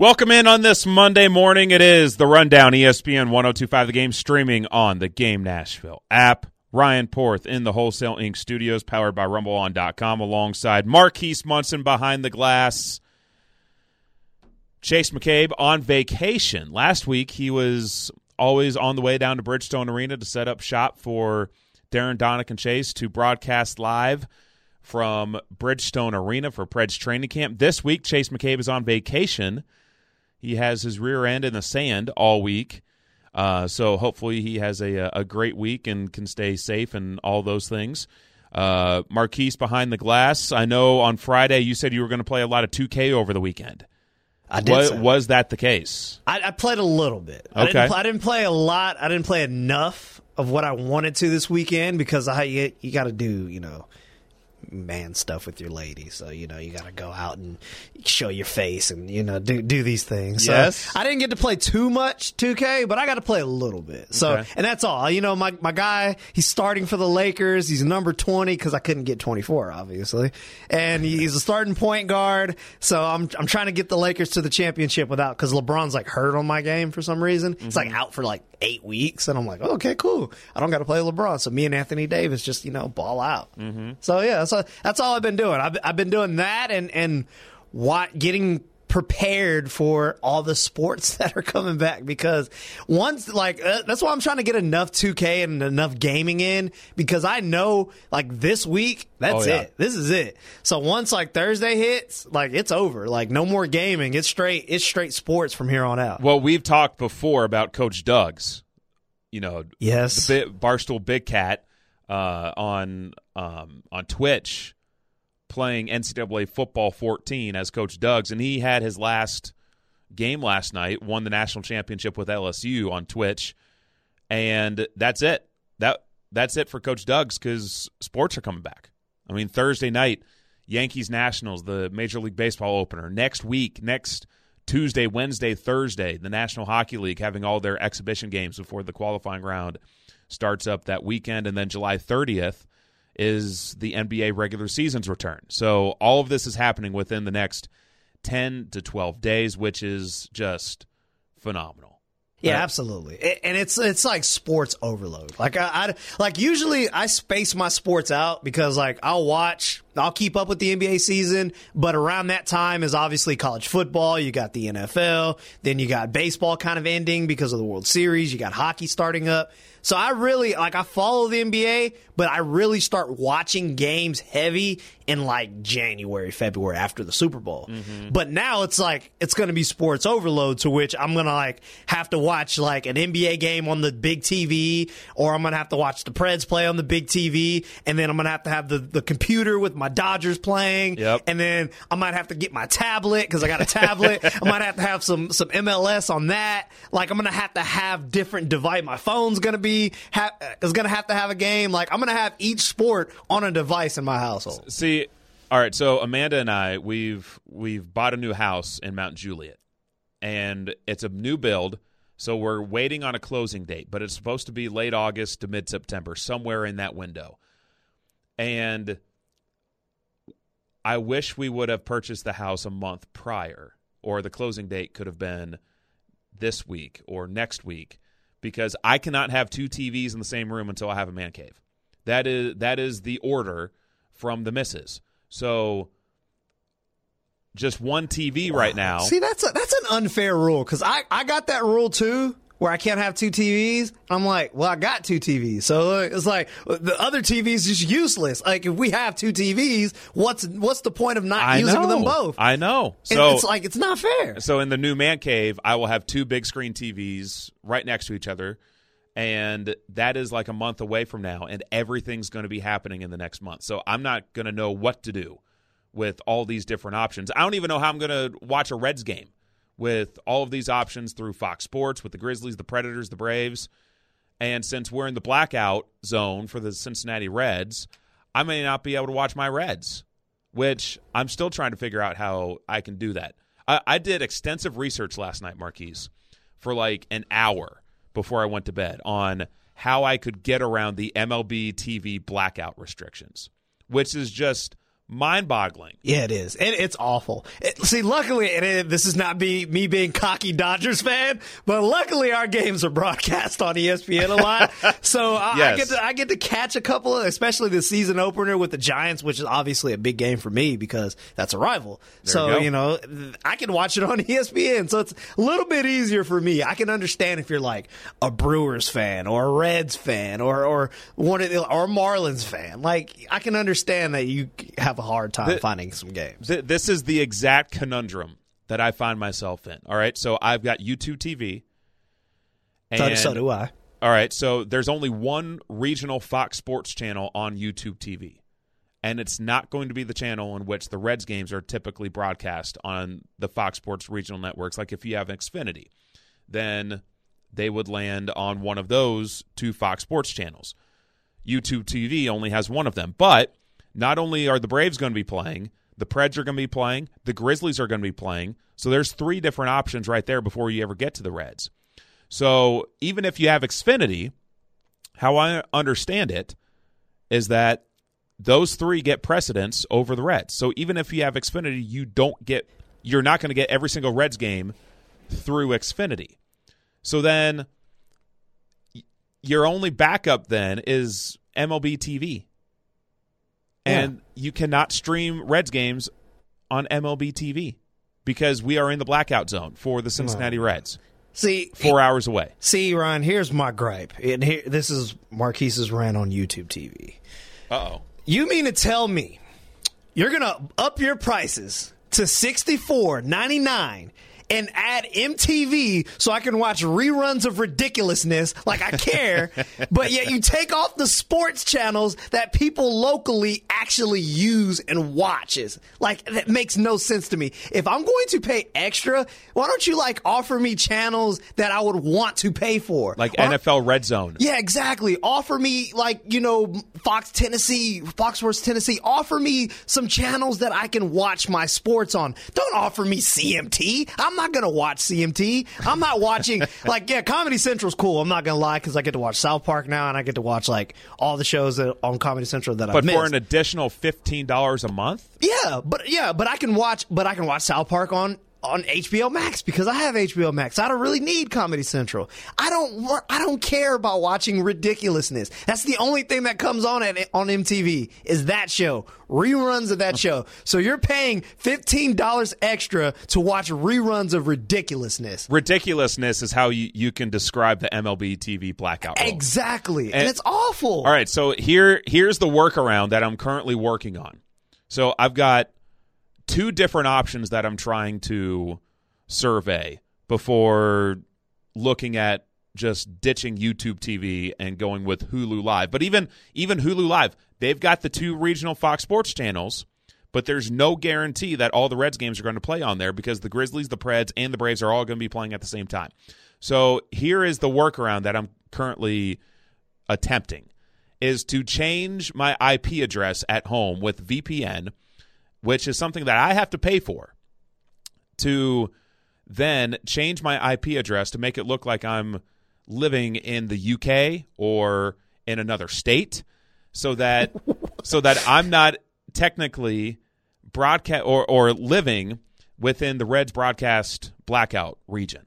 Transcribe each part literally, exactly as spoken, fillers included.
Welcome in on this Monday morning. It is the Rundown, E S P N one oh two point five The Game, streaming on the Game Nashville app. Ryan Porth in the Wholesale Incorporated studios, powered by rumble on dot com, alongside Marquise Munson behind the glass. Chase McCabe on vacation. Last week, he was always on the way down to Bridgestone Arena to set up shop for Darren Donick and Chase to broadcast live from Bridgestone Arena for Preds training camp. This week, Chase McCabe is on vacation. He has his rear end in the sand all week. Uh, so hopefully he has a a great week and can stay safe and all those things. Uh, Marquise behind the glass. I know on Friday you said you were going to play a lot of two K over the weekend. I did. Was, was that the case? I, I played a little bit. Okay. I didn't, I didn't play a lot. I didn't play enough of what I wanted to this weekend because I you, you got to do, you know, man stuff with your lady. So, you know, you got to go out and show your face and, you know, do do these things. So yes. I didn't get to play too much two K, but I got to play a little bit. So, okay. And that's all. You know, my, my guy, he's starting for the Lakers. He's number twenty because I couldn't get twenty-four, obviously. And he's a starting point guard. So I'm I'm trying to get the Lakers to the championship without, because LeBron's like hurt on my game for some reason. Mm-hmm. He's like out for like eight weeks. And I'm like, oh, okay, cool. I don't got to play LeBron. So me and Anthony Davis just, you know, ball out. Mm-hmm. So, yeah, so that's all I've been doing. I've, I've been doing that and, and what, getting prepared for all the sports that are coming back, because once, like, uh, that's why I'm trying to get enough two K and enough gaming in, because I know, like, this week, that's oh, yeah. it. This is it. So once, like, Thursday hits, like, it's over. Like, no more gaming. It's straight, it's straight sports from here on out. Well, we've talked before about Coach Doug's, you know, yes, the Bi- Barstool Big Cat uh, on um, on Twitch, playing N C double A Football fourteen as Coach Doug's, and he had his last game last night, won the national championship with L S U on Twitch, and that's it. That that's it for Coach Doug's, because sports are coming back. I mean, Thursday night, Yankees Nationals, the Major League Baseball opener. Next week, next Tuesday, Wednesday, Thursday, the National Hockey League having all their exhibition games before the qualifying round starts up that weekend, and then July thirtieth is the N B A regular season's return. So all of this is happening within the next ten to twelve days, which is just phenomenal. Yeah, Right? absolutely. It, and it's it's like sports overload. Like I, I like usually I space my sports out because like I'll watch, I'll keep up with the N B A season, but around that time is obviously college football. You got the N F L, then you got baseball kind of ending because of the World Series. You got hockey starting up. So I really, like, I follow the N B A, but I really start watching games heavy in, like, January, February after the Super Bowl. Mm-hmm. But now it's, like, it's going to be sports overload, to which I'm going to, like, have to watch, like, an N B A game on the big T V, or I'm going to have to watch the Preds play on the big T V, and then I'm going to have to have the, the computer with my Dodgers playing, yep. and then I might have to get my tablet, because I got a tablet. I might have to have some, some M L S on that. Like, I'm going to have to have different device. My phone's going to be Ha- is going to have to have a game. Like, I'm going to have each sport on a device in my household. See, all right, so Amanda and I, we've we've bought a new house in Mount Juliet, and it's a new build, so we're waiting on a closing date, but it's supposed to be late August to mid-September, somewhere in that window. And I wish we would have purchased the house a month prior, or the closing date could have been this week or next week, because I cannot have two T Vs in the same room until I have a man cave. That is that is the order from the missus. So just one T V wow. right now. See, that's a, that's an unfair rule, because I, I got that rule too, where I can't have two T Vs. I'm like, well, I got two T Vs. So it's like the other T V is just useless. Like, if we have two T Vs, what's what's the point of not I using know. them both? I know. And so it's like, it's not fair. So in the new man cave, I will have two big screen T Vs right next to each other, and that is like a month away from now, and everything's going to be happening in the next month. So I'm not going to know what to do with all these different options. I don't even know how I'm going to watch a Reds game with all of these options through Fox Sports, with the Grizzlies, the Predators, the Braves. And since we're in the blackout zone for the Cincinnati Reds, I may not be able to watch my Reds, which I'm still trying to figure out how I can do that. I, I did extensive research last night, Marquise, for like an hour before I went to bed on how I could get around the M L B T V blackout restrictions, which is just mind-boggling. Yeah, it is. It, it's awful. It, see, luckily, and it, this is not be, me being cocky Dodgers fan, but luckily our games are broadcast on E S P N a lot. So I, yes. I get to I get to catch a couple of, especially the season opener with the Giants, which is obviously a big game for me because that's a rival. There so, you go. you know, I can watch it on E S P N. So it's a little bit easier for me. I can understand if you're like a Brewers fan or a Reds fan or or one of the, or a Marlins fan. Like, I can understand that you have a hard time the, finding some games. Th- this is the exact conundrum that I find myself in. All right, so I've got YouTube T V. And, So, so do I. All right, so there's only one regional Fox Sports channel on YouTube T V, and it's not going to be the channel in which the Reds games are typically broadcast on the Fox Sports regional networks. Like if you have Xfinity, then they would land on one of those two Fox Sports channels. YouTube T V only has one of them, but not only are the Braves going to be playing, the Preds are going to be playing, the Grizzlies are going to be playing. So there's three different options right there before you ever get to the Reds. So even if you have Xfinity, how I understand it is that those three get precedence over the Reds. So even if you have Xfinity, you don't get, you're not going to get every single Reds game through Xfinity. So then your only backup then is M L B T V. And yeah. you cannot stream Reds games on M L B T V because we are in the blackout zone for the Cincinnati no. Reds. See, four hours away. See, Ryan, here's my gripe. And here, this is Marquise's rant on YouTube T V. Uh-oh. You mean to tell me you're going to up your prices to sixty-four ninety-nine and add M T V so I can watch reruns of ridiculousness like I care, but yet you take off the sports channels that people locally actually use and watches. Like, that makes no sense to me. If I'm going to pay extra, why don't you, like, offer me channels that I would want to pay for? Like or, N F L Red Zone. Yeah, exactly. Offer me, like, you know, Fox Tennessee, Fox Sports Tennessee. Offer me some channels that I can watch my sports on. Don't offer me C M T. I'm not going to watch C M T. I'm not watching, like, yeah, Comedy Central's cool. I'm not going to lie because I get to watch South Park now and I get to watch, like, all the shows that, on Comedy Central that I But missed. for an additional fifteen dollars a month? Yeah, but yeah, but I can watch, but I can watch South Park on on H B O Max because I have H B O Max. I don't really need Comedy Central. I don't want, I don't care about watching ridiculousness. That's the only thing that comes on at, on M T V is that show, reruns of that show. So you're paying fifteen dollars extra to watch reruns of ridiculousness. Ridiculousness is how you, you can describe the M L B T V blackout rule. Exactly. And, and it's awful. All right, so here here's the workaround that I'm currently working on. So I've got two different options that I'm trying to survey before looking at just ditching YouTube T V and going with Hulu Live. But even even Hulu Live, they've got the two regional Fox Sports channels, but there's no guarantee that all the Reds games are going to play on there because the Grizzlies, the Preds, and the Braves are all going to be playing at the same time. So here is the workaround that I'm currently attempting, is to change my I P address at home with V P N, which is something that I have to pay for, to then change my I P address to make it look like I'm living in the U K or in another state, so that so that I'm not technically broadcast or, or living within the Reds broadcast blackout region.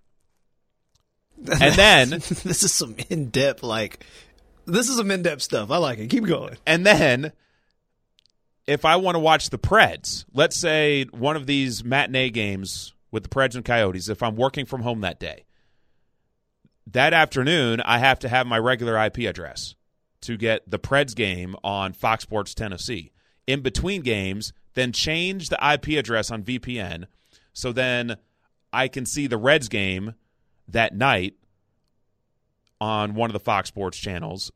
And then this is some in-depth, like, this is some in-depth stuff. I like it. Keep going. And then if I want to watch the Preds, let's say one of these matinee games with the Preds and Coyotes, if I'm working from home that day, that afternoon I have to have my regular I P address to get the Preds game on Fox Sports Tennessee. In between games, then change the I P address on V P N so then I can see the Reds game that night on one of the Fox Sports channels,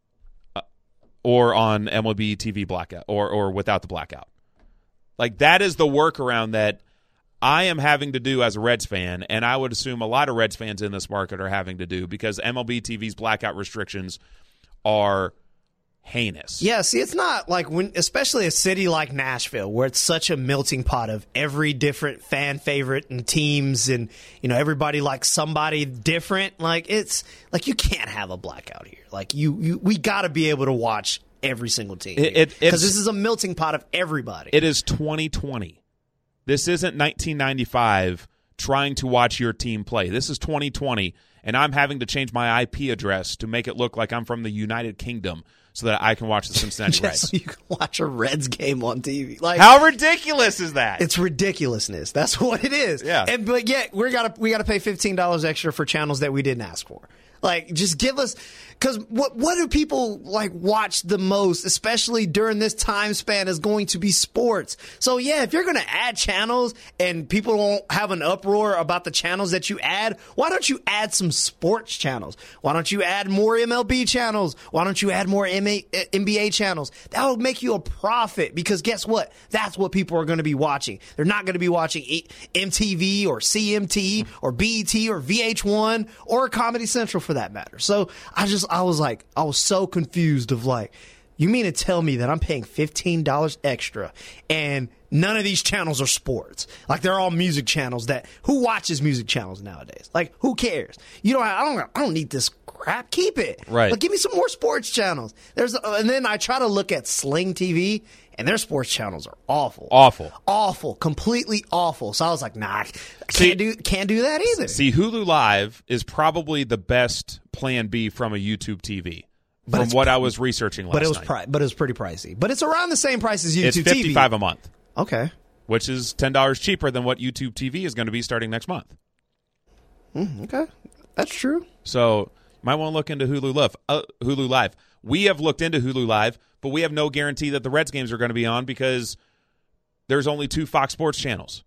or on M L B T V blackout, or or without the blackout. Like, that is the workaround that I am having to do as a Reds fan, and I would assume a lot of Reds fans in this market are having to do because M L B T V's blackout restrictions are heinous. Yeah, see, it's not like when, especially a city like Nashville, where it's such a melting pot of every different fan favorite and teams, and, you know, everybody likes somebody different. Like, it's like you can't have a blackout here. Like, you, you we got to be able to watch every single team. It, it, because this is a melting pot of everybody. It is twenty twenty. This isn't nineteen ninety-five trying to watch your team play. This is twenty twenty, and I'm having to change my I P address to make it look like I'm from the United Kingdom so that I can watch the Cincinnati Just Reds. so you can watch a Reds game on T V. Like, how ridiculous is that? It's ridiculousness. That's what it is. Yeah. And but yet we gotta we gotta pay fifteen dollars extra for channels that we didn't ask for. Like, just give us, because what what do people like watch the most, especially during this time span, is going to be sports. So yeah, if you're going to add channels and people won't have an uproar about the channels that you add, why don't you add some sports channels? Why don't you add more M L B channels? Why don't you add more N B A channels? That will make you a profit, because guess what? That's what people are going to be watching. They're not going to be watching M T V or C M T or B E T or V H one or Comedy Central for that matter. So I just, I was like, I was so confused of like, you mean to tell me that I'm paying fifteen dollars extra and none of these channels are sports? Like, they're all music channels that, who watches music channels nowadays? Like, who cares? You know, I don't, I don't need this crap. Keep it. Right. Like, give me some more sports channels. There's, and then I try to look at Sling T V, and their sports channels are awful. Awful. Awful. Completely awful. So I was like, nah, I See- can't do, can't do that either. See, Hulu Live is probably the best plan B from a YouTube T V, But from it's what pr- I was researching last but it was night. pri- but it was pretty pricey. But it's around the same price as YouTube It's T V. fifty-five dollars a month, Okay. which is ten dollars cheaper than what YouTube T V is going to be starting next month. Mm, okay. That's true. So you might want to look into Hulu Live. Uh, Hulu Live. We have looked into Hulu Live, but we have no guarantee that the Reds games are going to be on because there's only two Fox Sports channels.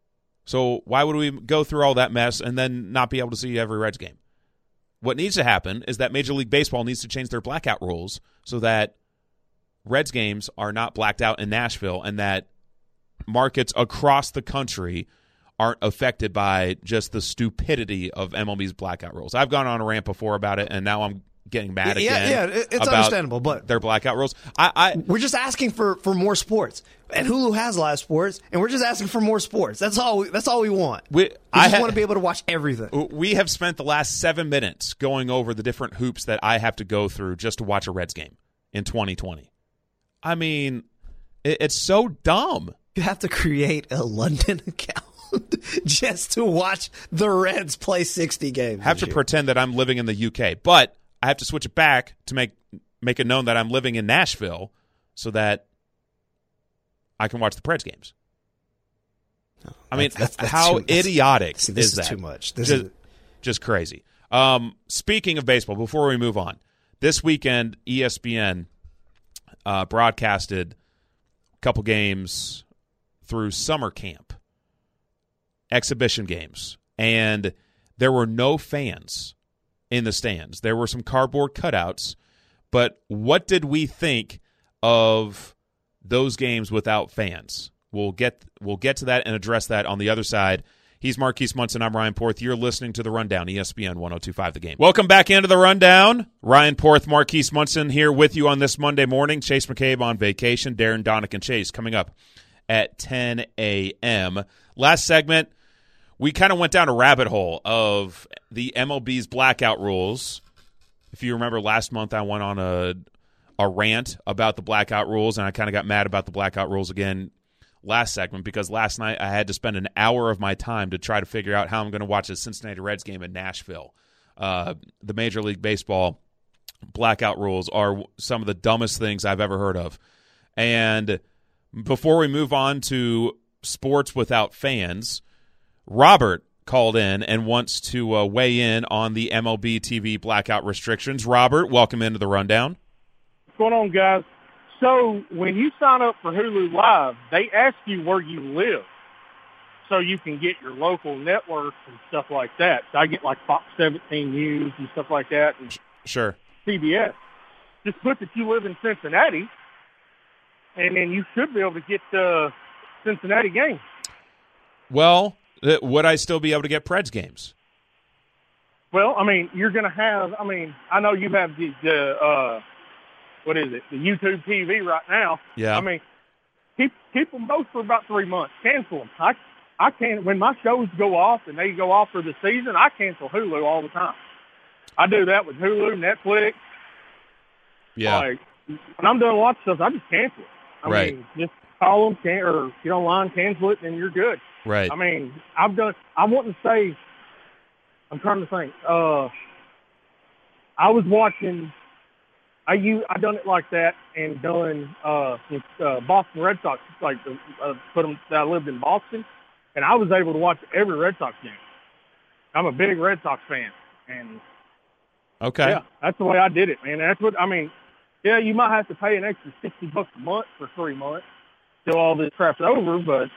So why would we go through all that mess and then not be able to see every Reds game? What needs to happen is that Major League Baseball needs to change their blackout rules so that Reds games are not blacked out in Nashville and that markets across the country aren't affected by just the stupidity of M L B's blackout rules. I've gone on a rant before about it, and now I'm getting mad Yeah, again. yeah, it- it's about understandable, but- their blackout rules. I, I We're just asking for, for more sports. And Hulu has live sports, and we're just asking for more sports. That's all we, that's all we want. we, We I just ha- want to be able to watch everything. we have spent the last seven minutes going over the different hoops that I have to go through just to watch a Reds game in twenty twenty. I mean, it, it's so dumb. You have to create a London account just to watch the Reds play sixty games. Have this to year. pretend that I'm living in the U K, but I have to switch it back to make make it known that I'm living in Nashville so that I can watch the Preds games. I mean, That's- that's- that's how too- that's- idiotic See, this is is that? too much. This just, is just crazy. Um, speaking of baseball, before we move on, this weekend E S P N uh, broadcasted a couple games through summer camp, exhibition games, and there were no fans in the stands. There were some cardboard cutouts, but what did we think of those games without fans? We'll get we'll get to that and address that on the other side. He's Marquise Munson. I'm Ryan Porth. You're listening to The Rundown, E S P N one oh two point five The Game. Welcome back into The Rundown. Ryan Porth, Marquise Munson here with you on this Monday morning. Chase McCabe on vacation. Darren Donick and Chase coming up at ten a.m. Last segment, we kind of went down a rabbit hole of the M L B's blackout rules. If you remember last month, I went on a a rant about the blackout rules, and I kind of got mad about the blackout rules again last segment because last night I had to spend an hour of my time to try to figure out how I'm going to watch a Cincinnati Reds game in Nashville. Uh, the Major League Baseball blackout rules are some of the dumbest things I've ever heard of. And before we move on to sports without fans, Robert called in and wants to uh, weigh in on the M L B T V blackout restrictions. Robert, welcome into the Rundown. What's going on, guys? So when you sign up for Hulu Live, they ask you where you live so you can get your local networks and stuff like that. So I get like Fox seventeen News and stuff like that and Sure. C B S. Just put that you live in Cincinnati, and then you should be able to get the Cincinnati games. Well, uh, would I still be able to get Preds games? Well, I mean, you're going to have, I mean, I know you have the, the uh, what is it, the YouTube T V right now. Yeah. I mean, keep keep them both for about three months. Cancel them. I, I can't, when my shows go off and they go off for the season, I cancel Hulu all the time. I do that with Hulu, Netflix. Yeah. Like, when I'm doing watch stuff, I just cancel it. I Right. mean, just call them, can, or get online, cancel it, and you're good. Right. I mean, I've done. I wouldn't say. I'm trying to think. Uh, I was watching. I you I done it like that and done uh, with uh, Boston Red Sox. Like uh, put them. I lived in Boston, and I was able to watch every Red Sox game. I'm a big Red Sox fan, and Okay. yeah, that's the way I did it, man. That's what I mean. Yeah, you might have to pay an extra sixty bucks a month for three months till all this crap's over, but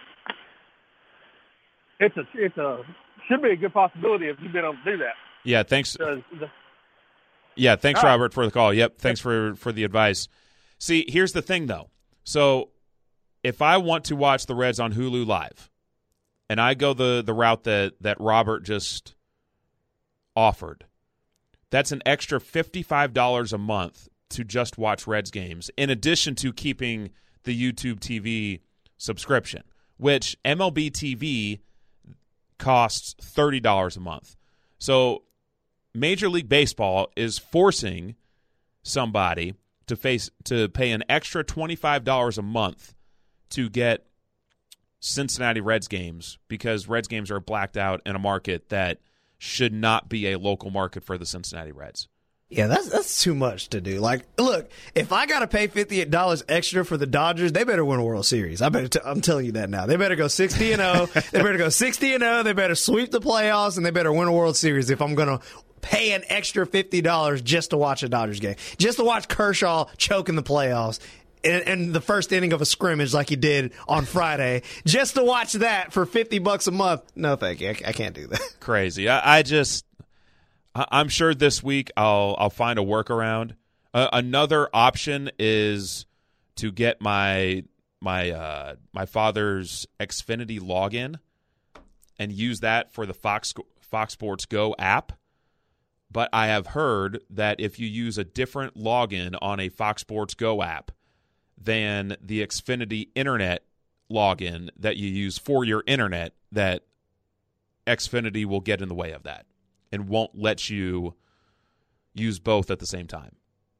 it's a it's a should be a good possibility if you've been able to do that. Yeah, thanks. The, Yeah, thanks, All right. Robert, for the call. Yep, thanks for, for the advice. See, here's the thing, though. So if I want to watch the Reds on Hulu Live, and I go the, the route that, that Robert just offered, that's an extra fifty-five dollars a month to just watch Reds games, in addition to keeping the YouTube T V subscription, which M L B T V costs thirty dollars a month. So Major League Baseball is forcing somebody to face to pay an extra twenty-five dollars a month to get Cincinnati Reds games, because Reds games are blacked out in a market that should not be a local market for the Cincinnati Reds. Yeah, that's that's too much to do. Like, look, if I got to pay fifty-eight dollars extra for the Dodgers, they better win a World Series. I better t- I'm telling you that now. They better go sixty and oh. They better go sixty and oh. They better sweep the playoffs, and they better win a World Series if I'm going to pay an extra fifty dollars just to watch a Dodgers game, just to watch Kershaw choke in the playoffs in, in the first inning of a scrimmage like he did on Friday, just to watch that for fifty bucks a month. No, thank you. I, I can't do that. Crazy. I, I just, I, I'm sure this week I'll I'll find a workaround. Uh, another option is to get my my uh, my father's Xfinity login and use that for the Fox Fox Sports Go app. But I have heard that if you use a different login on a Fox Sports Go app than the Xfinity internet login that you use for your internet, that Xfinity will get in the way of that and won't let you use both at the same time.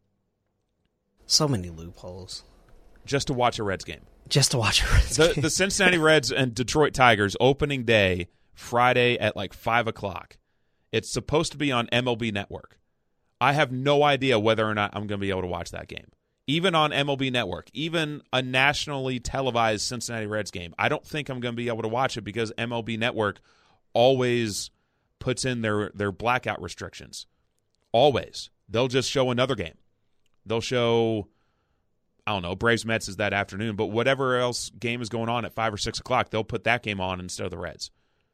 So many loopholes. Just to watch a Reds game. Just to watch a Reds The, game. the Cincinnati Reds and Detroit Tigers opening day, Friday at like five o'clock. It's supposed to be on M L B Network. I have no idea whether or not I'm going to be able to watch that game. Even on M L B Network, even a nationally televised Cincinnati Reds game, I don't think I'm going to be able to watch it because M L B Network always puts in their, their blackout restrictions. Always. They'll just show another game. They'll show, I don't know, Braves Mets is that afternoon, but whatever else game is going on at five or six o'clock, they'll put that game on instead of the Reds.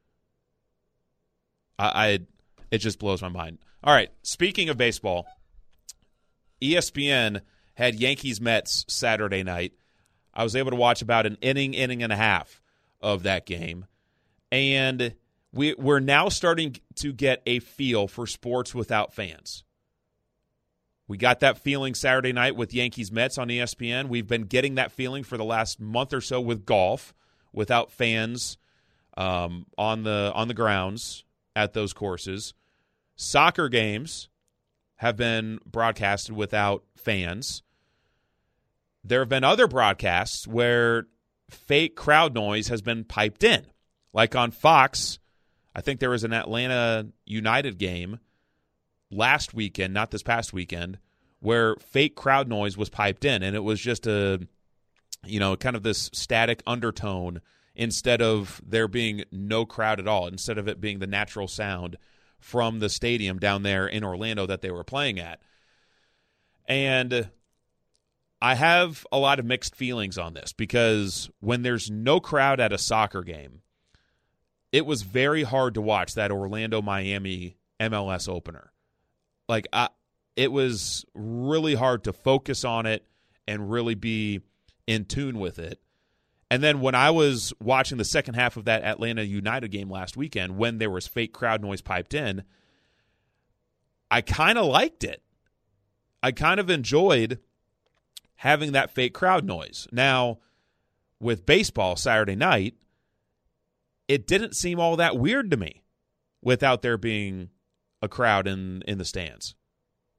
I, I It just blows my mind. All right, speaking of baseball, E S P N had Yankees-Mets Saturday night. I was able to watch about an inning, inning and a half of that game. And we, we're now starting to get a feel for sports without fans. We got that feeling Saturday night with Yankees-Mets on E S P N. We've been getting that feeling for the last month or so with golf without fans um, on the on the grounds at those courses. Soccer games have been broadcasted without fans. There have been other broadcasts where fake crowd noise has been piped in. Like on Fox, I think there was an Atlanta United game last weekend, not this past weekend, where fake crowd noise was piped in, and it was just a, you know, kind of this static undertone instead of there being no crowd at all, instead of it being the natural sound from the stadium down there in Orlando that they were playing at. And I have a lot of mixed feelings on this because when there's no crowd at a soccer game, it was very hard to watch that Orlando-Miami M L S opener. Like, I, it was really hard to focus on it and really be in tune with it. And then when I was watching the second half of that Atlanta United game last weekend, when there was fake crowd noise piped in, I kind of liked it. I kind of enjoyed having that fake crowd noise. Now, with baseball Saturday night, it didn't seem all that weird to me without there being a crowd in, in the stands.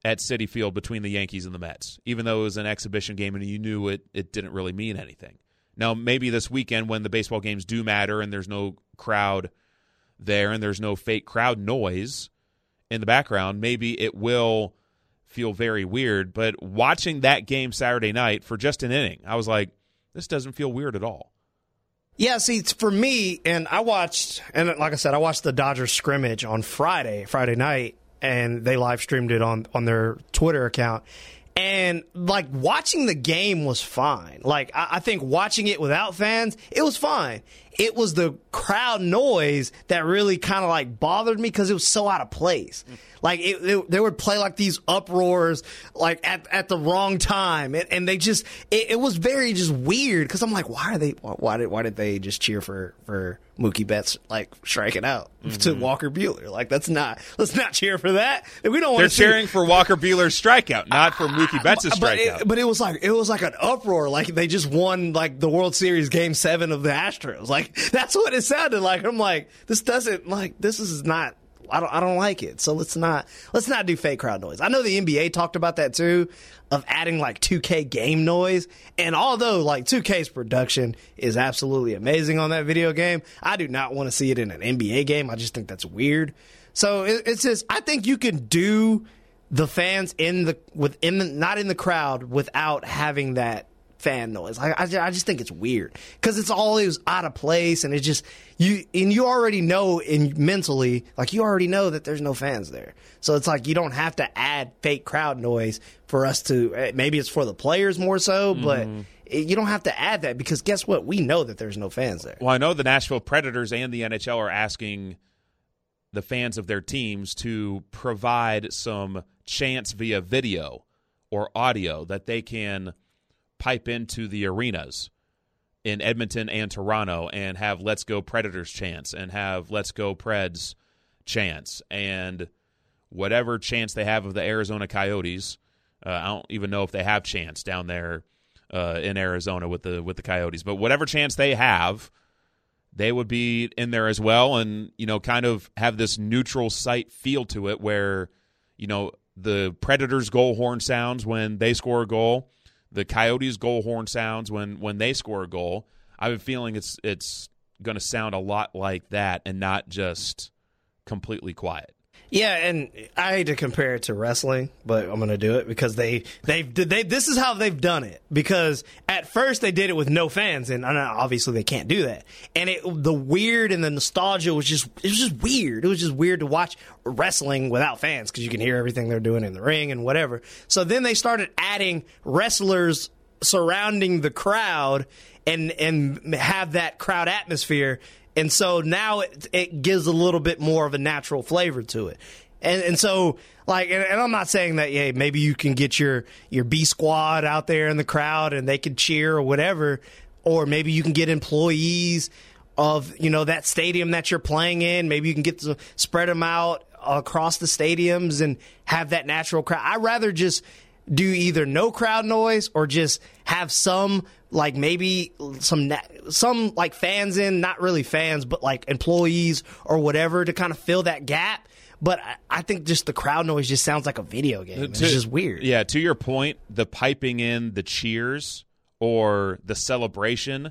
at Citi Field between the Yankees and the Mets, even though it was an exhibition game and you knew it, it didn't really mean anything. Now, maybe this weekend when the baseball games do matter and there's no crowd there and there's no fake crowd noise in the background, maybe it will feel very weird. But watching that game Saturday night for just an inning, I was like, this doesn't feel weird at all. Yeah, see, it's for me, and I watched, and like I said, I watched the Dodgers scrimmage on Friday, Friday night, and they live streamed it on, on their Twitter account. And, like, watching the game was fine. Like, I, I think watching it without fans, it was fine. It was the crowd noise that really kind of, like, bothered me because it was so out of place. Like, it, it, they would play, like, these uproars, like, at at the wrong time. And, and they just, it, it was very just weird because I'm like, why are they, why did, why did they just cheer for, for Mookie Betts, like, striking out mm-hmm. to Walker Buehler? Like, that's not, let's not cheer for that. We don't want They're to cheering see, for Walker Buehler's strikeout, not for Mookie Betts' strikeout. But it, but it was like, it was like an uproar. Like, they just won, like, the World Series Game seven of the Astros. Like, that's what it sounded like. I'm like, this doesn't, like, this is not, I don't, I don't like it. So let's not, let's not do fake crowd noise. I know the N B A talked about that too, of adding like two K game noise. And although like two K's production is absolutely amazing on that video game, I do not want to see it in an N B A game. I just think that's weird. So it, it's just, I think you can do the fans in the, within the, not in the crowd without having that fan noise. I, I, I just think it's weird because it's always out of place, and it just you and you already know in mentally, like you already know that there's no fans there. So it's like you don't have to add fake crowd noise for us to. Maybe it's for the players more so, but mm. it, you don't have to add that because guess what? We know that there's no fans there. Well, I know the Nashville Predators and the N H L are asking the fans of their teams to provide some chants via video or audio that they can pipe into the arenas in Edmonton and Toronto and have Let's Go Predators chants and have Let's Go Preds chants and whatever chants they have of the Arizona Coyotes. Uh, I don't even know if they have chants down there uh, in Arizona with the with the Coyotes, but whatever chants they have, they would be in there as well, and you know, kind of have this neutral site feel to it where you know the Predators' goal horn sounds when they score a goal. The Coyotes' goal horn sounds when, when they score a goal. I have a feeling it's it's going to sound a lot like that and not just completely quiet. Yeah, and I hate to compare it to wrestling, but I'm going to do it because they they they this is how they've done it. Because at first they did it with no fans, and obviously they can't do that. And it, the weird and the nostalgia was just it was just weird. It was just weird to watch wrestling without fans because you can hear everything they're doing in the ring and whatever. So then they started adding wrestlers surrounding the crowd and and have that crowd atmosphere. And so now it, it gives a little bit more of a natural flavor to it. And and so, like, and, and I'm not saying that, yeah, maybe you can get your, your B squad out there in the crowd and they can cheer or whatever. Or maybe you can get employees of, you know, that stadium that you're playing in. Maybe you can get to spread them out across the stadiums and have that natural crowd. I'd rather just do either no crowd noise or just have some, like maybe some some like fans in, not really fans, but like employees or whatever to kind of fill that gap. But I think just the crowd noise just sounds like a video game. It's to, just weird. Yeah, to your point, the piping in the cheers or the celebration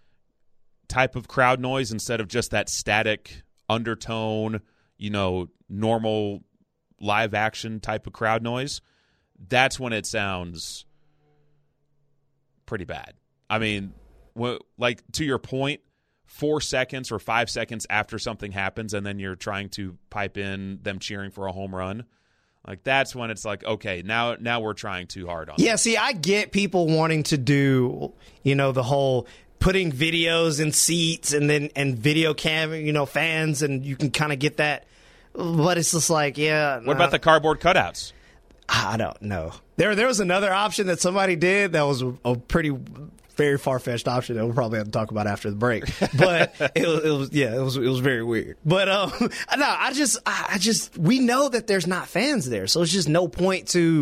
type of crowd noise instead of just that static undertone, you know, normal live action type of crowd noise, that's when it sounds pretty bad. I mean, wh- like to your point, four seconds or five seconds after something happens and then you're trying to pipe in them cheering for a home run, like that's when it's like, okay, now now we're trying too hard on Yeah, them. See, I get people wanting to do, you know, the whole putting videos in seats and then and video cam, you know, fans, and you can kind of get that. But it's just like, yeah. What nah. about the cardboard cutouts? I don't know. There there was another option that somebody did that was a pretty very far-fetched option that we'll probably have to talk about after the break. But it, was, it was yeah, it was it was very weird. But um, no, I just I just we know that there's not fans there, so it's just no point to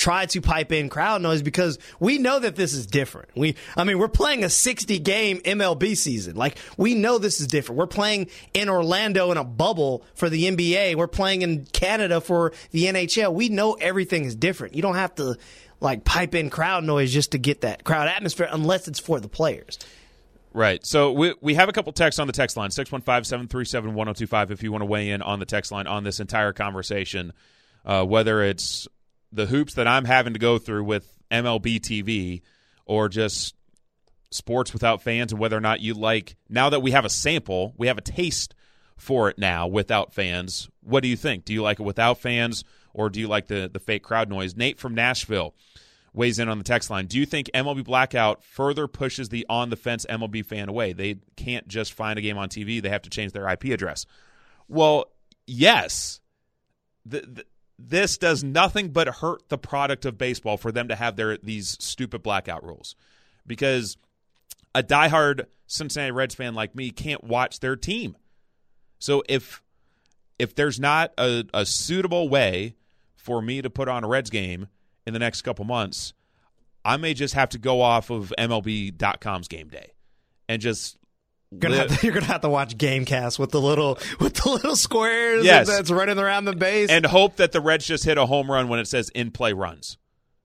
try to pipe in crowd noise because we know that this is different. We, I mean, we're playing a sixty game M L B season. Like, we know this is different. We're playing in Orlando in a bubble for the N B A. We're playing in Canada for the N H L. We know everything is different. You don't have to, like, pipe in crowd noise just to get that crowd atmosphere unless it's for the players. Right. So we we have a couple texts on the text line, six one five, seven three seven, one oh two five, if you want to weigh in on the text line on this entire conversation, uh, whether it's the hoops that I'm having to go through with M L B T V or just sports without fans, and whether or not you like, now that we have a sample, we have a taste for it now without fans, what do you think? Do you like it without fans, or do you like the, the fake crowd noise? Nate from Nashville weighs in on the text line. Do you think M L B blackout further pushes the on-the-fence M L B fan away? They can't just find a game on T V. They have to change their I P address. Well, yes. The, the, this does nothing but hurt the product of baseball for them to have their these stupid blackout rules, because a diehard Cincinnati Reds fan like me can't watch their team. So if if there's not a, a suitable way for me to put on a Reds game in the next couple months, I may just have to go off of M L B dot com's game day and just you're gonna, have to, you're gonna have to watch Gamecast with the little with the little squares yes. that's running around the base, and hope that the Reds just hit a home run when it says in play runs.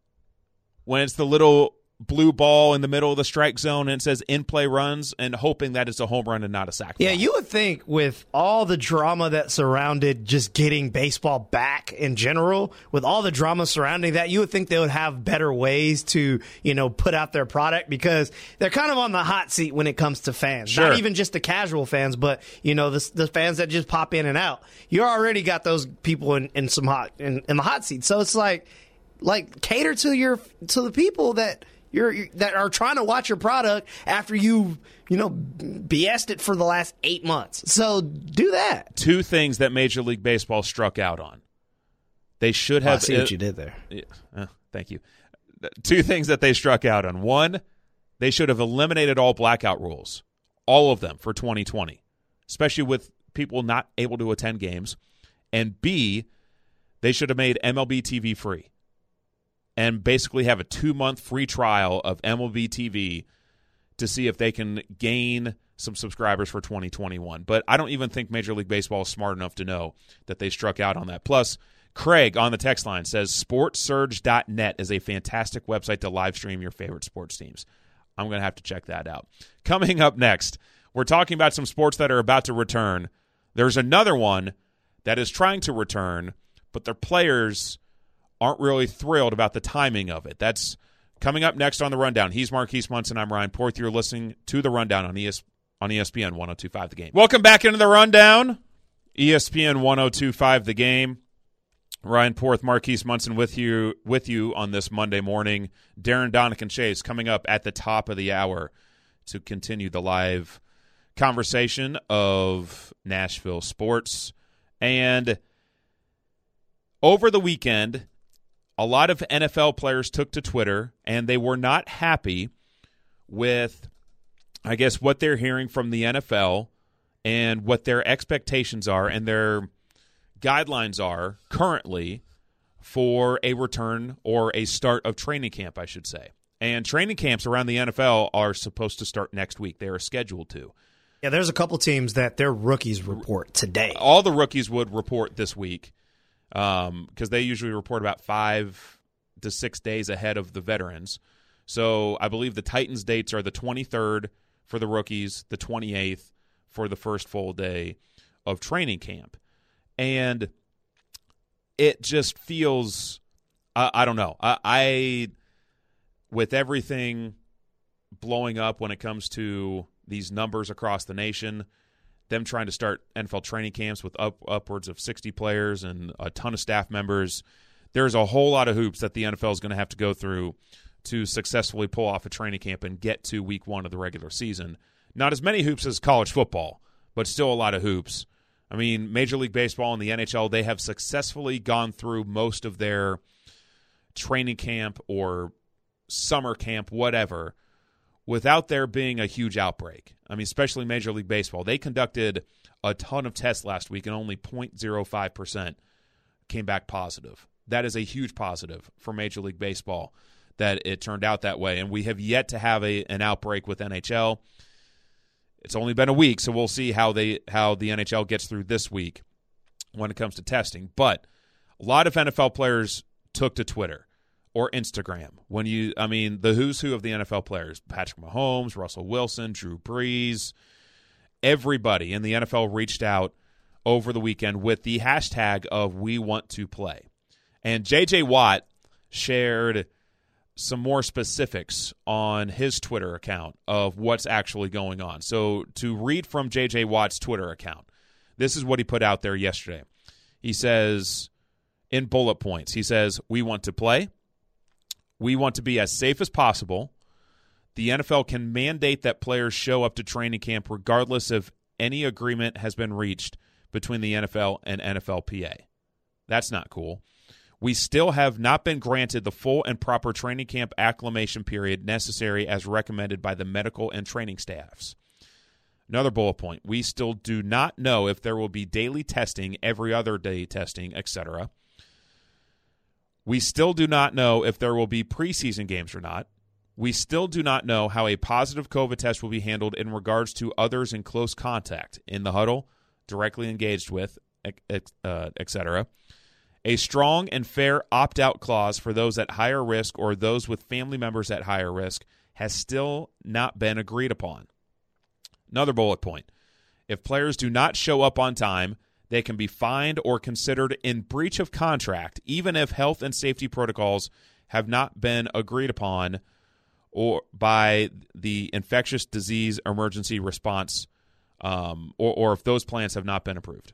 When it's the little blue ball in the middle of the strike zone and it says in play runs, and hoping that it's a home run and not a sac fly. Yeah, you would think with all the drama that surrounded just getting baseball back in general, with all the drama surrounding that, you would think they would have better ways to, you know, put out their product, because they're kind of on the hot seat when it comes to fans. Sure. Not even just the casual fans, but, you know, the, the fans that just pop in and out. You already got those people in, in some hot in, in the hot seat. So it's like like cater to your to the people that You're, you're that are trying to watch your product after you, you know, B S'd it for the last eight months. So do that. Two things that Major League Baseball struck out on. They should have. Oh, I see what you did there. Yeah, uh, thank you. Two things that they struck out on. One, they should have eliminated all blackout rules, all of them, for twenty twenty, especially with people not able to attend games. And B, they should have made M L B T V free and basically have a two-month free trial of M L B T V to see if they can gain some subscribers for twenty twenty-one. But I don't even think Major League Baseball is smart enough to know that they struck out on that. Plus, Craig on the text line says sports surge dot net is a fantastic website to live stream your favorite sports teams. I'm going to have to check that out. Coming up next, we're talking about some sports that are about to return. There's another one that is trying to return, but their players aren't really thrilled about the timing of it. That's coming up next on The Rundown. He's Marquise Munson. I'm Ryan Porth. You're listening to The Rundown on, E S- on E S P N one oh two point five The Game. Welcome back into The Rundown. E S P N one oh two point five The Game. Ryan Porth, Marquise Munson with you with you on this Monday morning. Darren Donican Chase coming up at the top of the hour to continue the live conversation of Nashville sports. And over the weekend, a lot of N F L players took to Twitter, and they were not happy with, I guess, what they're hearing from the N F L and what their expectations are and their guidelines are currently for a return or a start of training camp, I should say. And training camps around the N F L are supposed to start next week. They are scheduled to. Yeah, there's a couple teams that their rookies report today. All the rookies would report this week, um, because they usually report about five to six days ahead of the veterans. So I believe the Titans' dates are the twenty-third for the rookies, the twenty-eighth for the first full day of training camp. And it just feels, I, I don't know, I, I, with everything blowing up when it comes to these numbers across the nation, them trying to start N F L training camps with up, upwards of sixty players and a ton of staff members, there's a whole lot of hoops that the N F L is going to have to go through to successfully pull off a training camp and get to week one of the regular season. Not as many hoops as college football, but still a lot of hoops. I mean, Major League Baseball and the N H L, they have successfully gone through most of their training camp or summer camp, whatever, without there being a huge outbreak. I mean, especially Major League Baseball. They conducted a ton of tests last week, and only zero point zero five percent came back positive. that is a huge positive for Major League Baseball that it turned out that way. And we have yet to have a an outbreak with N H L. It's only been a week, so we'll see how they how the N H L gets through this week when it comes to testing. But a lot of N F L players took to Twitter or Instagram. When you, I mean, the who's who of the N F L players: Patrick Mahomes, Russell Wilson, Drew Brees. Everybody in the N F L reached out over the weekend with the hashtag of "We Want to Play," and J J Watt shared some more specifics on his Twitter account of what's actually going on. So to read from J J Watt's Twitter account, this is what he put out there yesterday. He says, in bullet points, he says, "We want to play. We want to be as safe as possible. The N F L can mandate that players show up to training camp regardless if any agreement has been reached between the N F L and N F L P A. That's not cool. We still have not been granted the full and proper training camp acclimation period necessary as recommended by the medical and training staffs." Another bullet point, "We still do not know if there will be daily testing, every other day testing, et cetera. We still do not know if there will be preseason games or not. We still do not know how a positive COVID test will be handled in regards to others in close contact, in the huddle, directly engaged with, uh, et cetera. A strong and fair opt-out clause for those at higher risk or those with family members at higher risk has still not been agreed upon." Another bullet point, "If players do not show up on time, they can be fined or considered in breach of contract, even if health and safety protocols have not been agreed upon or by the infectious disease emergency response, um, or, or if those plans have not been approved."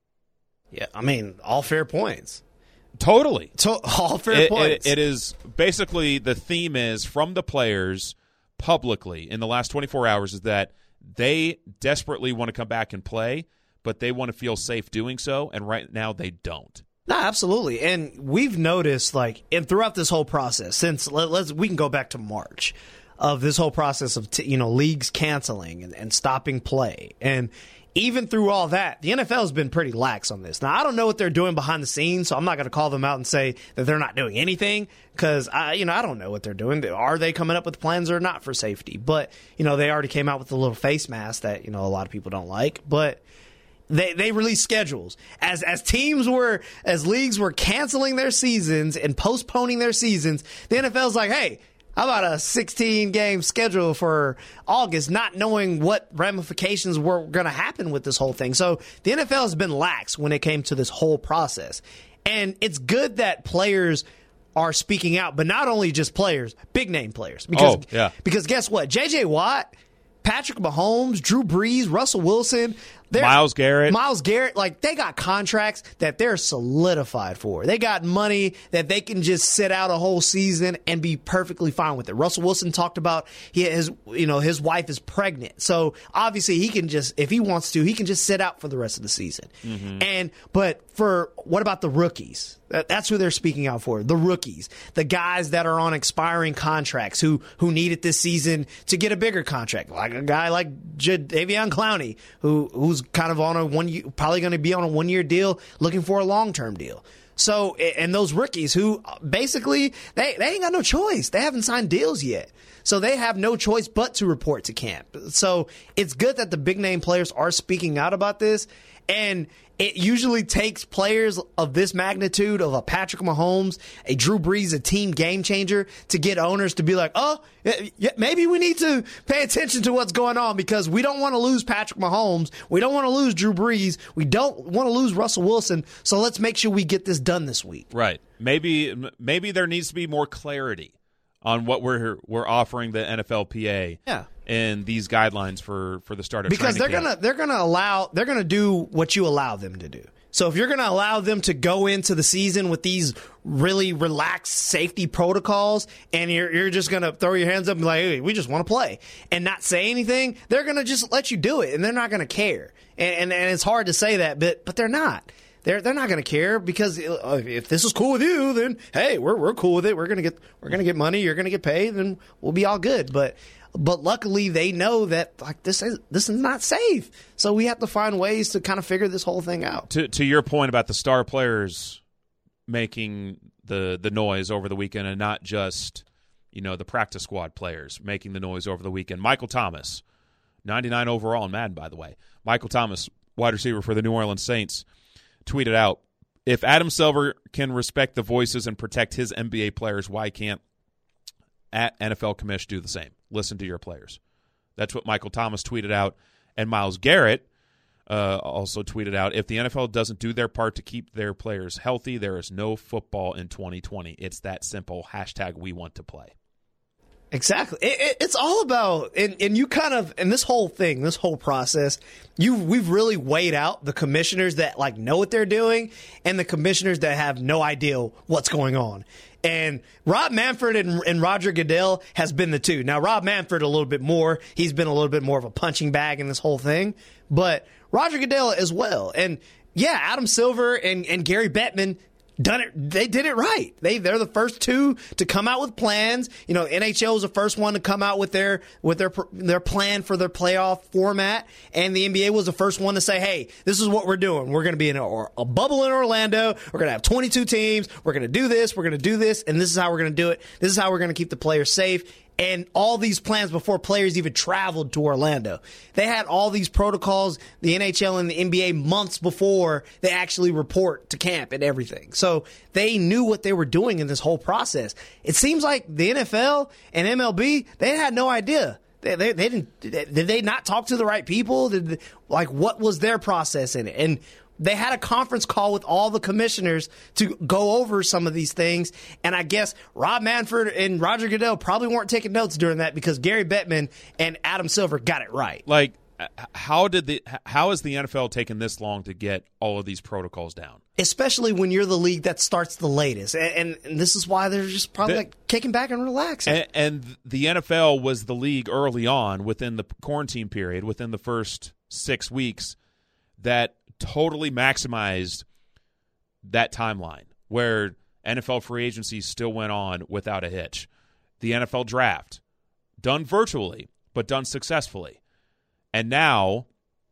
Yeah, I mean, all fair points. Totally. To- all fair it, points. It, it is basically, the theme is from the players publicly in the last twenty-four hours is that they desperately want to come back and play, but they want to feel safe doing so, and right now they don't. No, absolutely. And we've noticed, like, and throughout this whole process, since let, let's we can go back to March of this whole process of t- you know leagues canceling and, and stopping play, and even through all that, the N F L has been pretty lax on this. Now, I don't know what they're doing behind the scenes, so I'm not going to call them out and say that they're not doing anything, because I, you know, I don't know what they're doing. Are they coming up with plans or not for safety? But you know, they already came out with a little face mask that you know a lot of people don't like, but. They they released schedules. As as teams were, as leagues were canceling their seasons and postponing their seasons, the N F L's like, hey, how about a sixteen-game schedule for August, not knowing what ramifications were going to happen with this whole thing. So the N F L has been lax when it came to this whole process. And it's good that players are speaking out, but not only just players, big-name players. Because, oh, yeah. Because guess what? J J Watt, Patrick Mahomes, Drew Brees, Russell Wilson, Myles Garrett. Myles Garrett, like, they got contracts that they're solidified for. They got money that they can just sit out a whole season and be perfectly fine with it. Russell Wilson talked about he, his, you know, his wife is pregnant. So obviously he can just, if he wants to, he can just sit out for the rest of the season. Mm-hmm. And, but for, what about the rookies? That's who they're speaking out for. The rookies, the guys that are on expiring contracts who who need it this season to get a bigger contract, like a guy like Jadeveon Clowney, who who's kind of on a one, probably going to be on a one year deal, looking for a long term deal. So, and those rookies who basically they they ain't got no choice. They haven't signed deals yet. So they have no choice but to report to camp. So it's good that the big name players are speaking out about this. And it usually takes players of this magnitude, of a Patrick Mahomes, a Drew Brees, a team game changer, to get owners to be like, oh, yeah, maybe we need to pay attention to what's going on, because we don't want to lose Patrick Mahomes. We don't want to lose Drew Brees. We don't want to lose Russell Wilson. So let's make sure we get this done this week. Right. Maybe maybe there needs to be more clarity on what we're we're offering the N F L P A. Yeah. And these guidelines for, for the start of because they're camp. gonna they're gonna allow they're gonna do what you allow them to do. So if you're gonna allow them to go into the season with these really relaxed safety protocols, and you're you're just gonna throw your hands up and be like, hey, we just want to play, and not say anything, they're gonna just let you do it, and they're not gonna care. And and, and it's hard to say that, but but they're not. They're they're not going to care, because if this is cool with you, then hey, we're we're cool with it. We're gonna get we're gonna get money. You're gonna get paid, and we'll be all good. But but luckily, they know that like this is this is not safe. So we have to find ways to kind of figure this whole thing out. To to your point about the star players making the the noise over the weekend, and not just, you know, the practice squad players making the noise over the weekend. Michael Thomas, ninety-nine overall in Madden, by the way. Michael Thomas, wide receiver for the New Orleans Saints, tweeted out, if Adam Silver can respect the voices and protect his N B A players, why can't at N F L commish do the same? Listen to your players. That's what Michael Thomas tweeted out. And Myles Garrett uh, also tweeted out, if the N F L doesn't do their part to keep their players healthy, there is no football in twenty twenty. It's that simple. Hashtag we want to play. Exactly. It, it, it's all about, and, and you kind of, and this whole thing, this whole process, you we've really weighed out the commissioners that like know what they're doing and the commissioners that have no idea what's going on. And Rob Manfred and, and Roger Goodell has been the two. Now, Rob Manfred a little bit more. He's been a little bit more of a punching bag in this whole thing. But Roger Goodell as well. And, yeah, Adam Silver and, and Gary Bettman done it. They did it right. They they're the first two to come out with plans. You know, N H L was the first one to come out with their with their their plan for their playoff format, and the N B A was the first one to say, "Hey, this is what we're doing. We're going to be in a, a bubble in Orlando. We're going to have twenty-two teams. We're going to do this. We're going to do this, and this is how we're going to do it. This is how we're going to keep the players safe." And all these plans before players even traveled to Orlando. They had all these protocols, the N H L and the N B A, months before they actually report to camp and everything. So they knew what they were doing in this whole process. It seems like the N F L and M L B, they had no idea. They, they, they didn't. Did they not talk to the right people? Did they, like, what was their process in it? And they had a conference call with all the commissioners to go over some of these things. And I guess Rob Manfred and Roger Goodell probably weren't taking notes during that because Gary Bettman and Adam Silver got it right. Like, how did the how has the N F L taken this long to get all of these protocols down? Especially when you're the league that starts the latest. And, and, and this is why they're just probably the, like kicking back and relaxing. And, and the N F L was the league early on within the quarantine period, within the first six weeks, that totally maximized that timeline where N F L free agency still went on without a hitch. The N F L draft, done virtually, but done successfully. And now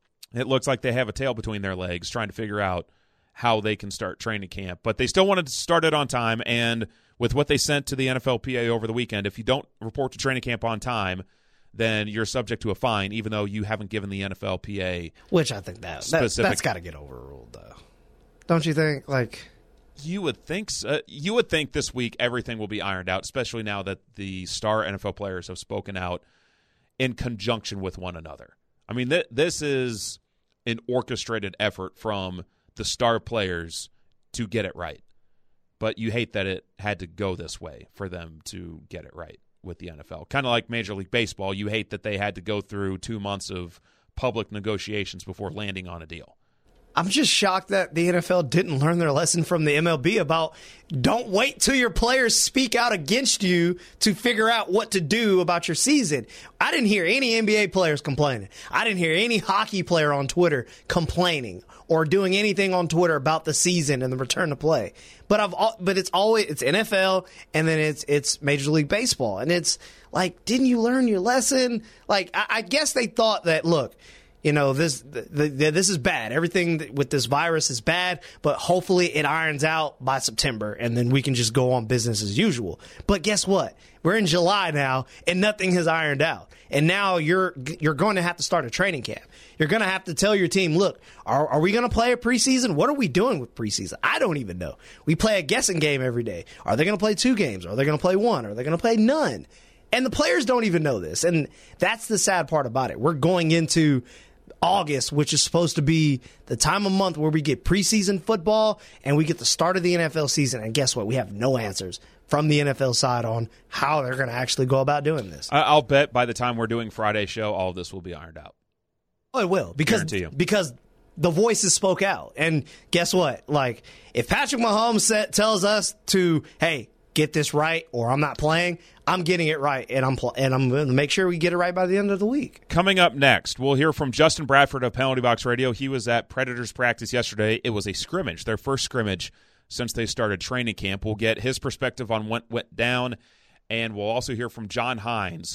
it looks like they have a tail between their legs trying to figure out how they can start training camp. But they still wanted to start it on time, and with what they sent to the N F L P A over the weekend, if you don't report to training camp on time, then you're subject to a fine, even though you haven't given the N F L P A. Which I think that, that that's got to get overruled, though. Don't you think? Like, you would think so. You would think this week everything will be ironed out, especially now that the star N F L players have spoken out in conjunction with one another. I mean, th- this is an orchestrated effort from the star players to get it right. But you hate that it had to go this way for them to get it right with the N F L. Kind of like Major League Baseball. You hate that they had to go through two months of public negotiations before landing on a deal. I'm just shocked that the N F L didn't learn their lesson from the M L B about don't wait till your players speak out against you to figure out what to do about your season. I didn't hear any N B A players complaining. I didn't hear any hockey player on Twitter complaining or doing anything on Twitter about the season and the return to play. But I've but it's always it's N F L and then it's it's Major League Baseball, and it's like, didn't you learn your lesson? Like, I, I guess they thought that, look, you know, this the, the, this is bad. Everything with this virus is bad, but hopefully it irons out by September, and then we can just go on business as usual. But guess what? We're in July now, and nothing has ironed out. And now you're you're going to have to start a training camp. You're going to have to tell your team, look, are, are we going to play a preseason? What are we doing with preseason? I don't even know. We play a guessing game every day. Are they going to play two games? Are they going to play one? Are they going to play none? And the players don't even know this. And that's the sad part about it. We're going into August, which is supposed to be the time of month where we get preseason football and we get the start of the N F L season. And guess what? We have no answers from the N F L side on how they're going to actually go about doing this. I'll bet by the time we're doing Friday's show, all of this will be ironed out. Oh, it will. Because, because the voices spoke out. And guess what? Like, if Patrick Mahomes set, tells us to, hey, get this right or I'm not playing, I'm getting it right, and I'm pl- and I'm going to make sure we get it right by the end of the week. Coming up next, we'll hear from Justin Bradford of Penalty Box Radio. He was at Predators practice yesterday. It was a scrimmage, their first scrimmage since they started training camp. We'll get his perspective on what went down, and we'll also hear from John Hines,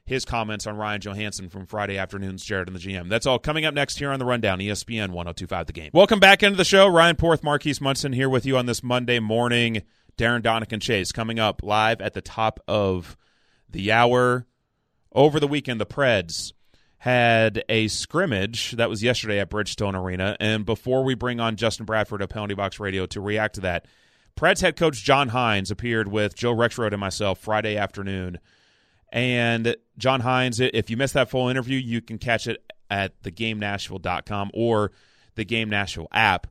his comments on Ryan Johansen from Friday afternoon's Jared and the G M. That's all coming up next here on The Rundown, E S P N one oh two point five The Game. Welcome back into the show. Ryan Porth, Marquise Munson here with you on this Monday morning. Darren Donick Chase coming up live at the top of the hour. Over the weekend, the Preds had a scrimmage that was yesterday at Bridgestone Arena. And before we bring on Justin Bradford of Penalty Box Radio to react to that, Preds head coach John Hines appeared with Joe Rexrode and myself Friday afternoon. And John Hines, if you missed that full interview, you can catch it at the game nashville dot com or the Game Nashville app.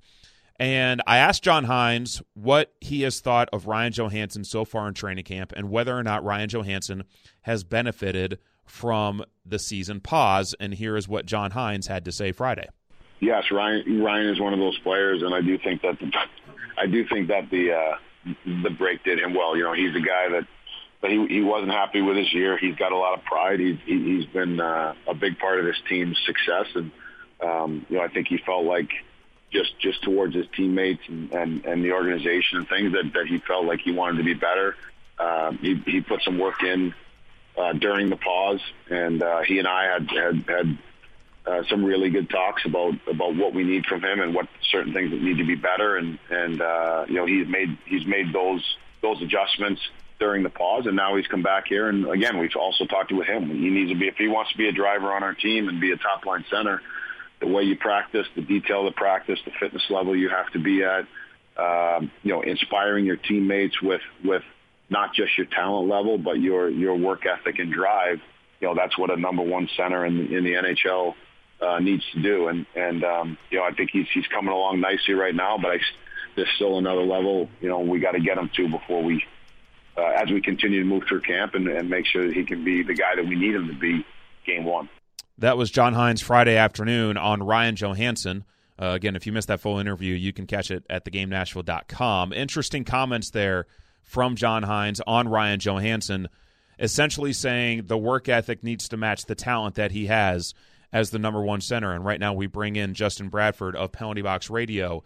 And I asked John Hines what he has thought of Ryan Johansen so far in training camp and whether or not Ryan Johansen has benefited from the season pause. And here is what John Hines had to say Friday. Yes, Ryan Ryan is one of those players, and I do think that the, I do think that the uh, the break did him well. You know, he's a guy that, that he, he wasn't happy with his year. He's got a lot of pride. He's he, he's been uh, a big part of this team's success, and um, you know, I think he felt like just just towards his teammates and, and, and the organization and things that, that he felt like he wanted to be better. Uh, he, he put some work in uh, during the pause, and uh, he and I had had, had uh, some really good talks about, about what we need from him and what certain things that need to be better. And, and uh, you know, he's made he's made those those adjustments during the pause, and now he's come back here. And again, we've also talked with him. He needs to be, if he wants to be a driver on our team and be a top line center, the way you practice, the detail of the practice, the fitness level you have to be at, um, you know, inspiring your teammates with, with not just your talent level, but your, your work ethic and drive. You know, that's what a number one center in the, in the N H L uh, needs to do. And, and um, you know, I think he's, he's coming along nicely right now, but I, there's still another level, you know, we got to get him to before we, uh, as we continue to move through camp and, and make sure that he can be the guy that we need him to be game one. That was John Hines Friday afternoon on Ryan Johansen. Uh, again, if you missed that full interview, you can catch it at the game nashville dot com. Interesting comments there from John Hines on Ryan Johansen, essentially saying the work ethic needs to match the talent that he has as the number one center. And right now we bring in Justin Bradford of Penalty Box Radio.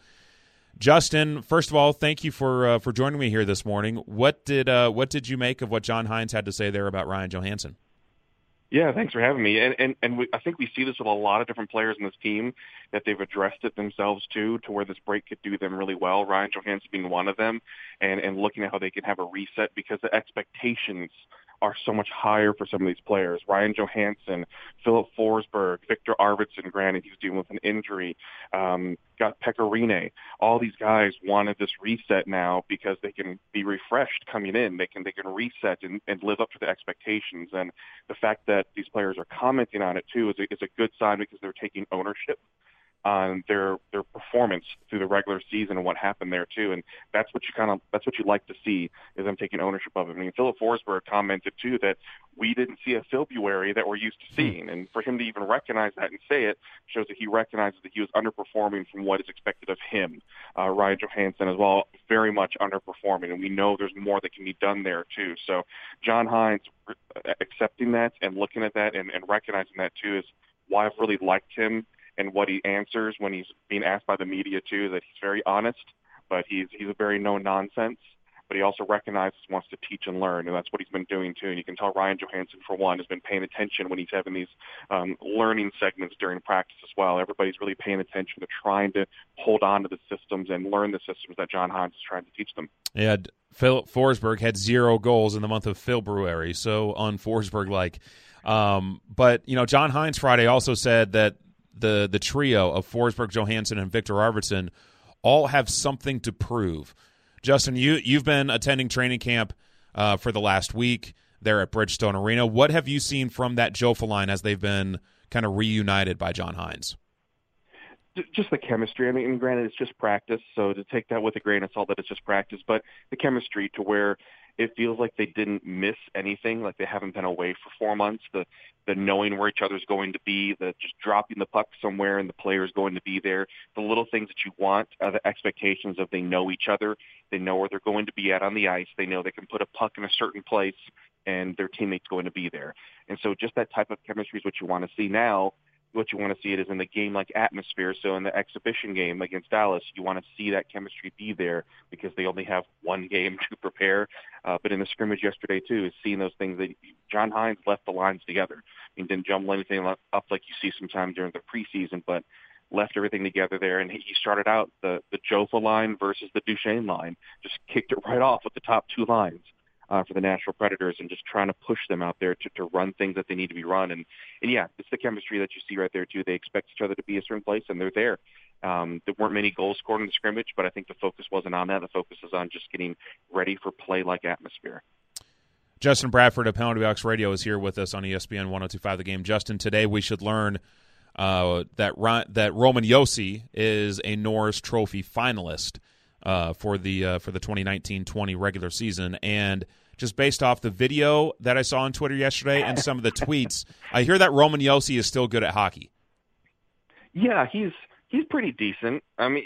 Justin, first of all, thank you for uh, for joining me here this morning. What did uh, what did you make of what John Hines had to say there about Ryan Johansen? Yeah, thanks for having me. And and, and we, I think we see this with a lot of different players in this team, that they've addressed it themselves too, to where this break could do them really well. Ryan Johansen being one of them, and, and looking at how they can have a reset, because the expectations are so much higher for some of these players. Ryan Johansen, Philip Forsberg, Victor Arvidsson, granted he's dealing with an injury, um, got Pekka Rinne. All these guys wanted this reset now because they can be refreshed coming in. They can they can reset and, and live up to the expectations. And the fact that these players are commenting on it too is a, is a good sign, because they're taking ownership on their their performance through the regular season and what happened there too. And that's what you kind of that's what you like to see, is them taking ownership of it. I mean, Philip Forsberg commented too that we didn't see a February that we're used to seeing, and for him to even recognize that and say it shows that he recognizes that he was underperforming from what is expected of him. Uh, Ryan Johansen as well, very much underperforming, and we know there's more that can be done there too. So John Hines accepting that and looking at that and, and recognizing that too is why I've really liked him. And what he answers when he's being asked by the media too, that he's very honest, but he's he's a very no nonsense. But he also recognizes, wants to teach and learn, and that's what he's been doing too. And you can tell Ryan Johansen, for one, has been paying attention when he's having these um, learning segments during practice as well. Everybody's really paying attention to trying to hold on to the systems and learn the systems that John Hines is trying to teach them. Yeah, Philip Forsberg had zero goals in the month of February, so un-Forsberg-like. Um, but, you know, John Hines Friday also said that the the trio of Forsberg, Johansen, and Victor Arvidsson all have something to prove. Justin, you, you've been attending training camp uh, for the last week there at Bridgestone Arena. What have you seen from that Jofa line as they've been kind of reunited by John Hines? Just the chemistry. I mean, and granted, it's just practice, so to take that with a grain of salt that it's just practice, but the chemistry to where it feels like they didn't miss anything, like they haven't been away for four months, the the knowing where each other's going to be, the just dropping the puck somewhere and the player's going to be there, the little things that you want, uh, the expectations of they know each other, they know where they're going to be at on the ice, they know they can put a puck in a certain place and their teammate's going to be there. And so just that type of chemistry is what you want to see now. what you want to see it is in the game-like atmosphere. So in the exhibition game against Dallas, you want to see that chemistry be there because they only have one game to prepare. Uh, but in the scrimmage yesterday, too, is seeing those things that John Hines left the lines together. I mean, didn't jumble anything up like you see sometimes during the preseason, but left everything together there. And he started out the, the Jofa line versus the Duchesne line, just kicked it right off with the top two lines. Uh, for the Nashville Predators, and just trying to push them out there to, to run things that they need to be run. And, and yeah, it's the chemistry that you see right there, too. They expect each other to be a certain place, and they're there. Um, there weren't many goals scored in the scrimmage, but I think the focus wasn't on that. The focus is on just getting ready for play-like atmosphere. Justin Bradford of Penalty Box Radio is here with us on E S P N one oh two point five The Game. Justin, today we should learn uh, that Ron, that Roman Josi is a Norris Trophy finalist uh, for the uh, for the twenty nineteen twenty regular season. And just based off the video that I saw on Twitter yesterday and some of the tweets, I hear that Roman Josi is still good at hockey. Yeah, he's he's pretty decent. I mean,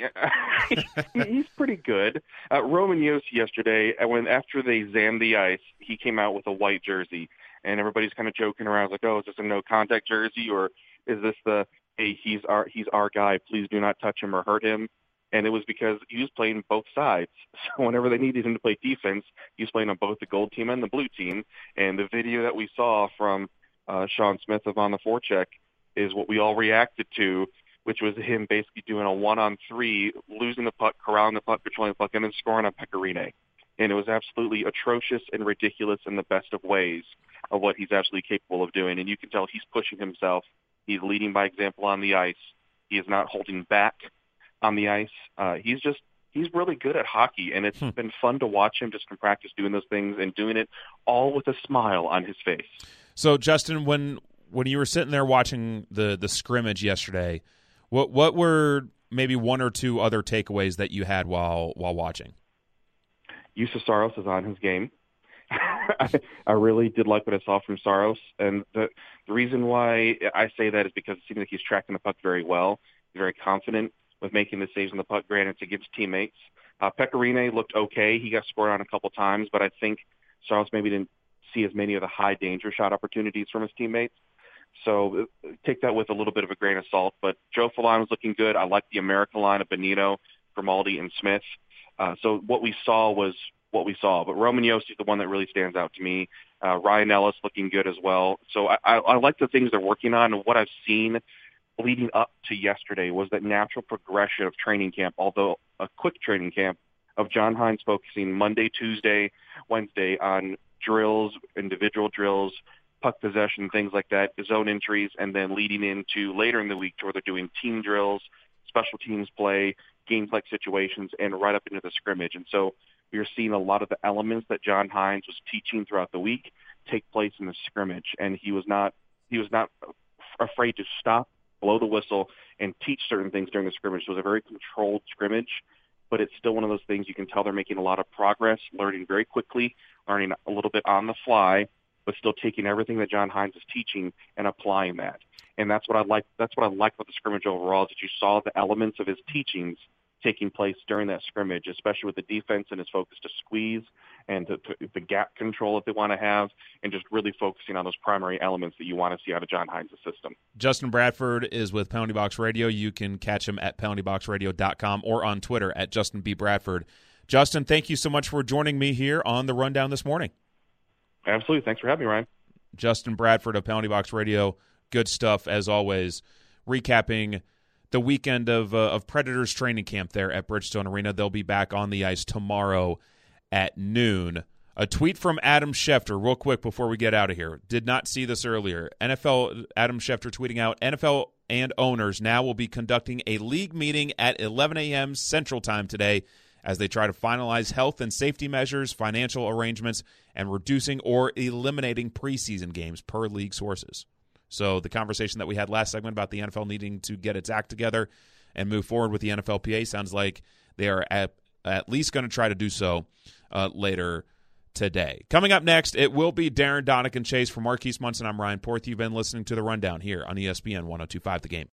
he's pretty good. Uh, Roman Josi yesterday, when after they zammed the ice, he came out with a white jersey, and everybody's kind of joking around like, "Oh, is this a no contact jersey, or is this the hey, he's our he's our guy? Please do not touch him or hurt him." And it was because he was playing both sides. So whenever they needed him to play defense, he was playing on both the gold team and the blue team. And the video that we saw from uh, Sean Smith of On the Forecheck is what we all reacted to, which was him basically doing a one-on-three, losing the puck, corralling the puck, controlling the puck, and then scoring on Pecorine. And it was absolutely atrocious and ridiculous in the best of ways of what he's absolutely capable of doing. And you can tell he's pushing himself. He's leading by example on the ice. He is not holding back on the ice. Uh, he's just, he's really good at hockey, and it's hmm. been fun to watch him just in practice doing those things and doing it all with a smile on his face. So, Justin, when when you were sitting there watching the, the scrimmage yesterday, what what were maybe one or two other takeaways that you had while while watching? Justus Saros is on his game. I, I really did like what I saw from Saros, and the, the reason why I say that is because it seems like he's tracking the puck very well. He's very confident with making the saves on the puck, granted it's against teammates. Uh, Pecorine looked okay. He got scored on a couple times, but I think Saros maybe didn't see as many of the high danger shot opportunities from his teammates. So uh, take that with a little bit of a grain of salt. But Joe Falon was looking good. I like the American line of Benito, Grimaldi, and Smith. Uh, so what we saw was what we saw. But Roman Josi is the one that really stands out to me. Uh, Ryan Ellis looking good as well. So I, I, I like the things they're working on, and what I've seen leading up to yesterday was that natural progression of training camp, although a quick training camp, of John Hines focusing Monday, Tuesday, Wednesday on drills, individual drills, puck possession, things like that, zone entries, and then leading into later in the week to where they're doing team drills, special teams play, game-like situations, and right up into the scrimmage. And so you're seeing a lot of the elements that John Hines was teaching throughout the week take place in the scrimmage, and he was not he was not afraid to stop, blow the whistle, and teach certain things during the scrimmage. So it was a very controlled scrimmage, but it's still one of those things you can tell they're making a lot of progress, learning very quickly, learning a little bit on the fly, but still taking everything that John Hines is teaching and applying that. And that's what I like. That's what I like about the scrimmage overall, is that you saw the elements of his teachings taking place during that scrimmage, especially with the defense and his focus to squeeze and to, to, the gap control that they want to have, and just really focusing on those primary elements that you want to see out of John Hines' system. Justin Bradford is with Penalty Box Radio. You can catch him at penalty box radio dot com or on Twitter at Justin B. Bradford. Justin, thank you so much for joining me here on the Rundown this morning. Absolutely. Thanks for having me, Ryan. Justin Bradford of Penalty Box Radio. Good stuff, as always, recapping the weekend of uh, of Predators training camp there at Bridgestone Arena. They'll be back on the ice tomorrow at noon. A tweet from Adam Schefter, real quick before we get out of here. Did not see this earlier. N F L, Adam Schefter tweeting out, N F L and owners now will be conducting a league meeting at eleven a.m. Central Time today as they try to finalize health and safety measures, financial arrangements, and reducing or eliminating preseason games per league sources. So the conversation that we had last segment about the N F L needing to get its act together and move forward with the N F L P A sounds like they are at, at least going to try to do so uh, later today. Coming up next, it will be Darren Donick and Chase. For Marquise Munson, I'm Ryan Porth. You've been listening to The Rundown here on E S P N one oh two point five The Game.